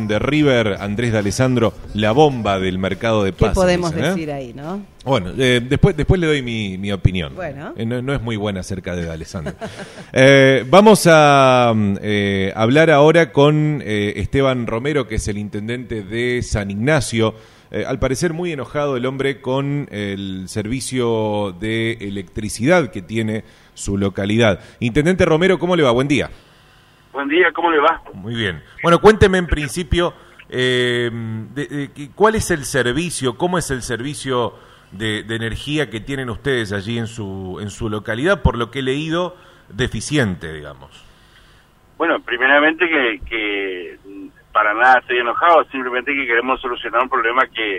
con de River, Andrés D'Alessandro, la bomba del mercado de pases. ¿Qué podemos dicen, decir ahí, no? Bueno, después le doy mi opinión. Bueno. No es muy buena acerca de D'Alessandro. Vamos a hablar ahora con Esteban Romero, que es el intendente de San Ignacio. Al parecer muy enojado el hombre con el servicio de electricidad que tiene su localidad. Intendente Romero, ¿cómo le va? Buen día. Buen día, ¿cómo le va? Muy bien. Bueno, cuénteme en principio cuál es el servicio, cómo es el servicio de energía que tienen ustedes allí en su localidad, por lo que he leído, deficiente, digamos. Bueno, primeramente que para nada estoy enojado, simplemente que queremos solucionar un problema que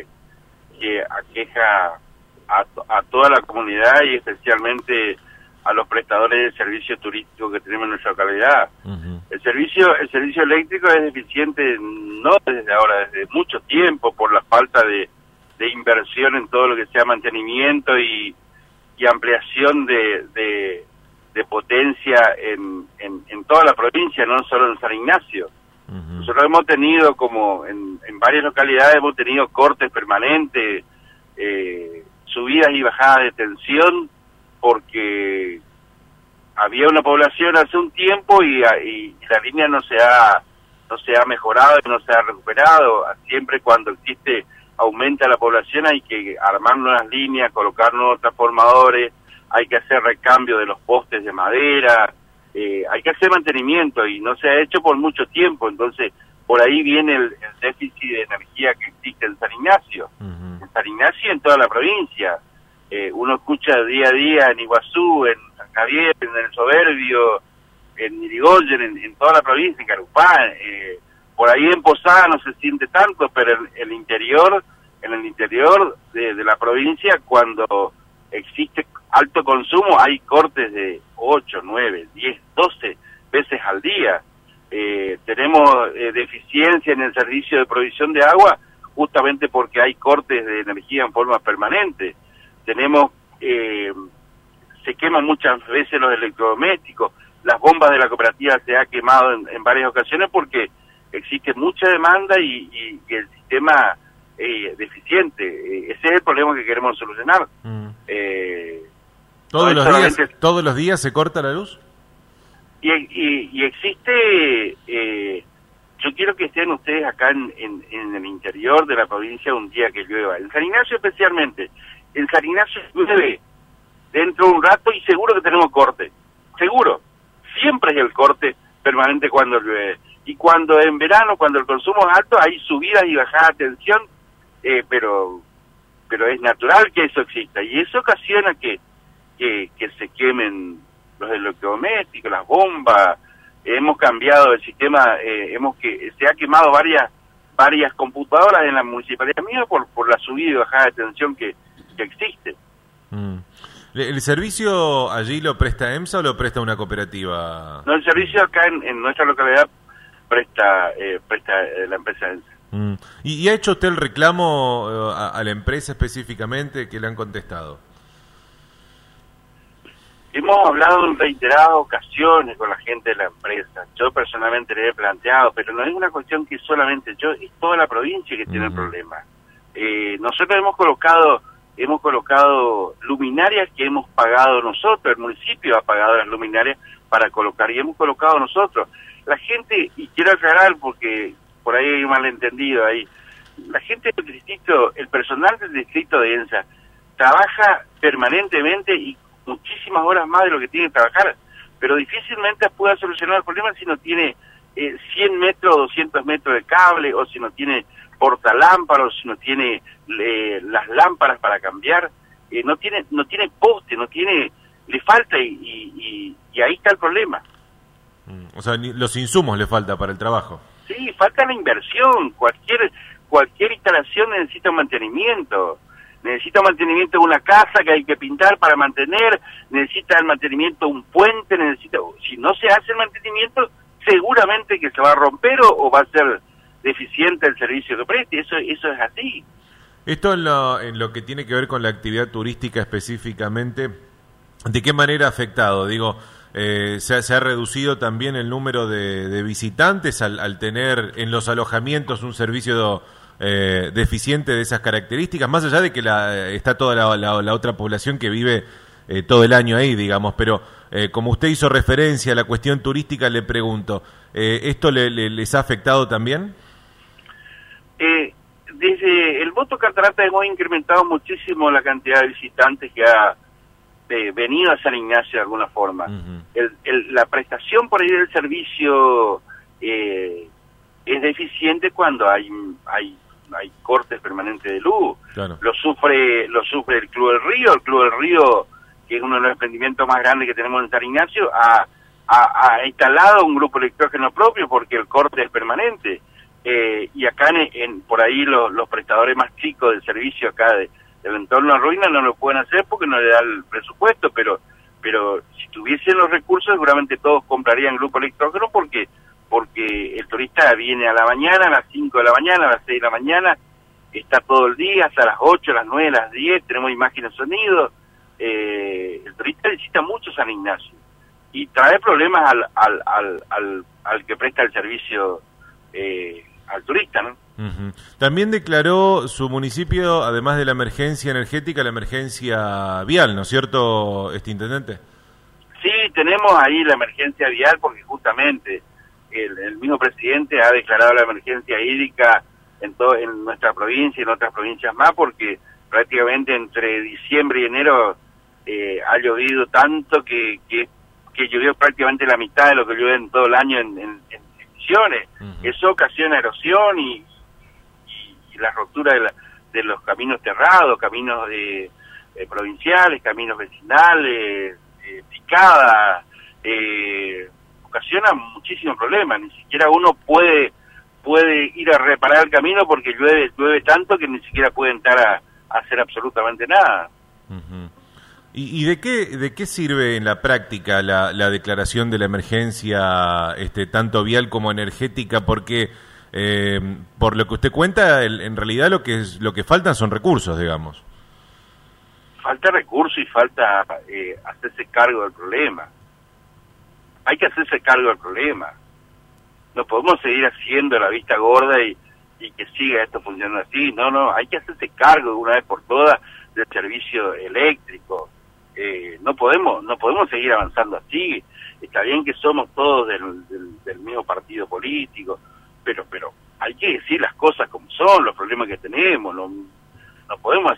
aqueja a toda la comunidad y especialmente a los prestadores de servicio turístico que tenemos en nuestra localidad. Uh-huh. El servicio eléctrico es deficiente no desde ahora, desde mucho tiempo, por la falta de inversión en todo lo que sea mantenimiento y ampliación de potencia en toda la provincia, no solo en San Ignacio. Uh-huh. Nosotros hemos tenido, como en varias localidades, hemos tenido cortes permanentes, subidas y bajadas de tensión, porque había una población hace un tiempo y la línea no se ha mejorado y no se ha recuperado. Siempre cuando aumenta la población hay que armar nuevas líneas, colocar nuevos transformadores, hay que hacer recambio de los postes de madera, hay que hacer mantenimiento y no se ha hecho por mucho tiempo. Entonces por ahí viene el déficit de energía que existe en San Ignacio. Uh-huh. En San Ignacio y en toda la provincia. Uno escucha día a día en Iguazú, en San Javier, en El Soberbio, en Irigoyen, en toda la provincia, en Carupán, por ahí en Posada no se siente tanto, pero en el interior de la provincia, cuando existe alto consumo, hay cortes de 8, 9, 10, 12 veces al día. Tenemos deficiencia en el servicio de provisión de agua, justamente porque hay cortes de energía en forma permanente. Tenemos, se queman muchas veces los electrodomésticos, las bombas de la cooperativa se ha quemado en varias ocasiones porque existe mucha demanda y el sistema deficiente. Ese es el problema que queremos solucionar. ¿Todos los días se corta la luz? Y existe, yo quiero que estén ustedes acá en el interior de la provincia un día que llueva, en San Ignacio especialmente. En San Ignacio llueve dentro de un rato y seguro que tenemos corte, seguro, siempre hay el corte permanente cuando llueve, y cuando en verano, cuando el consumo es alto, hay subidas y bajadas de tensión, pero es natural que eso exista, y eso ocasiona que se quemen los electrodomésticos, las bombas. Hemos cambiado el sistema, se ha quemado varias computadoras en la municipalidad mía por la subida y bajada de tensión que existe. ¿El servicio allí lo presta EMSA o lo presta una cooperativa? No, el servicio acá en nuestra localidad presta la empresa EMSA. ¿Y ha hecho usted el reclamo a la empresa específicamente, que le han contestado? Hemos hablado en reiteradas ocasiones con la gente de la empresa. Yo personalmente le he planteado, pero no es una cuestión que solamente yo, es toda la provincia que tiene el problema. Nosotros hemos colocado luminarias que hemos pagado nosotros, el municipio ha pagado las luminarias para colocar, y hemos colocado nosotros. La gente, y quiero aclarar porque por ahí hay un malentendido ahí, la gente del distrito, el personal del distrito de ENSA, trabaja permanentemente y muchísimas horas más de lo que tiene que trabajar, pero difícilmente pueda solucionar el problema si no tiene 100 metros o 200 metros de cable, o si no tiene portalámparas, o si no tiene las lámparas para cambiar, no tiene poste, le falta y ahí está el problema. O sea, los insumos le falta para el trabajo. Sí, falta la inversión. Cualquier instalación necesita mantenimiento. Necesita mantenimiento de una casa que hay que pintar para mantener, necesita el mantenimiento de un puente, si no se hace el mantenimiento, seguramente que se va a romper o va a ser deficiente el servicio que preste. Eso es así. Esto en lo que tiene que ver con la actividad turística específicamente, ¿de qué manera ha afectado? Digo, se ha reducido también el número de visitantes al tener en los alojamientos un servicio deficiente de esas características, más allá de que está toda la otra población que vive todo el año ahí, digamos, pero como usted hizo referencia a la cuestión turística, le pregunto, ¿esto les ha afectado también? Desde el voto Catarata hemos incrementado muchísimo la cantidad de visitantes que ha venido a San Ignacio de alguna forma. La prestación por ahí del servicio es deficiente cuando hay cortes permanentes de luz. Claro. Lo sufre el Club del Río. El Club del Río, que es uno de los emprendimientos más grandes que tenemos en San Ignacio, ha instalado un grupo electrógeno propio porque el corte es permanente. Y acá por ahí los prestadores más chicos del servicio acá del entorno de Ruina no lo pueden hacer porque no le da el presupuesto, pero si tuviesen los recursos seguramente todos comprarían grupo electrógeno porque el turista viene a la mañana, a las 5 de la mañana, a las 6 de la mañana, está todo el día, hasta las 8, las 9, las 10, tenemos imágenes, sonido. El turista necesita mucho San Ignacio y trae problemas al que presta el servicio al turista, ¿no? También declaró su municipio, además de la emergencia energética, la emergencia vial, ¿no es cierto, intendente? Sí, tenemos ahí la emergencia vial porque justamente el mismo presidente ha declarado la emergencia hídrica en nuestra provincia y en otras provincias más, porque prácticamente entre diciembre y enero ha llovido tanto que llovió prácticamente la mitad de lo que llueve en todo el año en Misiones. Eso ocasiona erosión y la rotura de los caminos terrados, caminos provinciales, caminos vecinales, picadas, ocasiona muchísimos problemas. Ni siquiera uno puede ir a reparar el camino porque llueve tanto que ni siquiera puede entrar a hacer absolutamente nada. ¿Y de qué sirve en la práctica la declaración de la emergencia tanto vial como energética? Porque por lo que usted cuenta, en realidad lo que faltan son recursos, digamos. Falta recursos y falta hacerse cargo del problema. Hay que hacerse cargo del problema. No podemos seguir haciendo la vista gorda y que siga esto funcionando así. No, hay que hacerse cargo de una vez por todas del servicio eléctrico. No podemos seguir avanzando así. Está bien que somos todos del mismo partido político, pero hay que decir las cosas como son, los problemas que tenemos. No podemos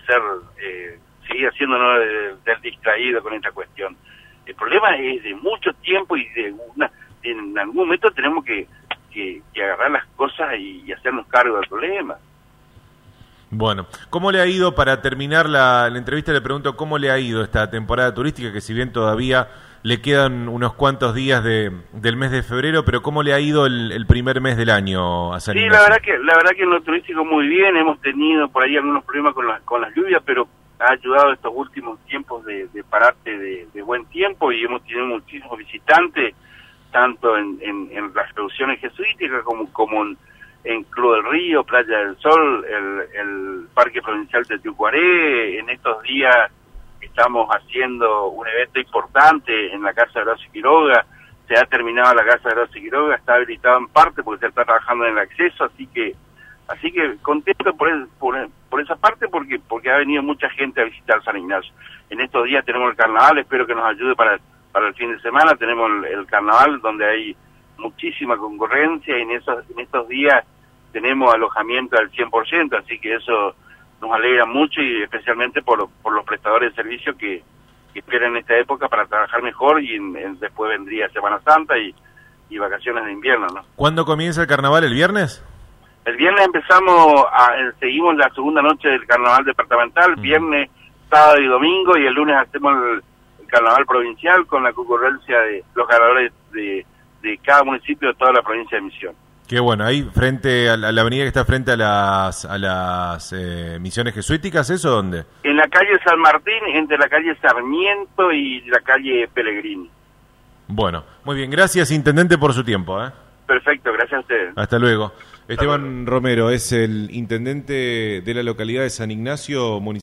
seguir haciéndonos del distraído con esta cuestión. El problema es de mucho tiempo y en algún momento tenemos que agarrar las cosas y hacernos cargo del problema. Bueno, ¿cómo le ha ido, para terminar la entrevista, le pregunto cómo le ha ido esta temporada turística, que si bien todavía le quedan unos cuantos días del mes de febrero, pero cómo le ha ido el primer mes del año a San Ignacio? Sí, la verdad que en lo turístico muy bien. Hemos tenido por ahí algunos problemas con las lluvias, pero ha ayudado estos últimos tiempos de parate de buen tiempo, y hemos tenido muchísimos visitantes, tanto en las reducciones jesuíticas como en Club del Río, Playa del Sol, el Parque Provincial de Tiucuaré. En estos días estamos haciendo un evento importante en la Casa de Horacio Quiroga. Se ha terminado la Casa de Horacio Quiroga, está habilitado en parte porque se está trabajando en el acceso, así que contento por esa parte porque ha venido mucha gente a visitar San Ignacio. En estos días tenemos el carnaval, espero que nos ayude para el fin de semana. Tenemos el carnaval donde hay muchísima concurrencia, y en estos días tenemos alojamiento al 100%, así que eso nos alegra mucho, y especialmente por los prestadores de servicios que esperan esta época para trabajar mejor, y después vendría Semana Santa y vacaciones de invierno, ¿no? ¿Cuándo comienza el carnaval? ¿El viernes? El viernes seguimos la segunda noche del carnaval departamental, viernes, sábado y domingo, y el lunes hacemos el carnaval provincial con la concurrencia de los ganadores de cada municipio de toda la provincia de Misiones. Qué bueno, ahí frente a la avenida que está frente a las misiones jesuíticas, ¿eso dónde? En la calle San Martín, entre la calle Sarmiento y la calle Pellegrini. Bueno, muy bien, gracias, intendente, por su tiempo. Perfecto, gracias a ustedes. Hasta luego. Esteban Romero es el intendente de la localidad de San Ignacio, municipio.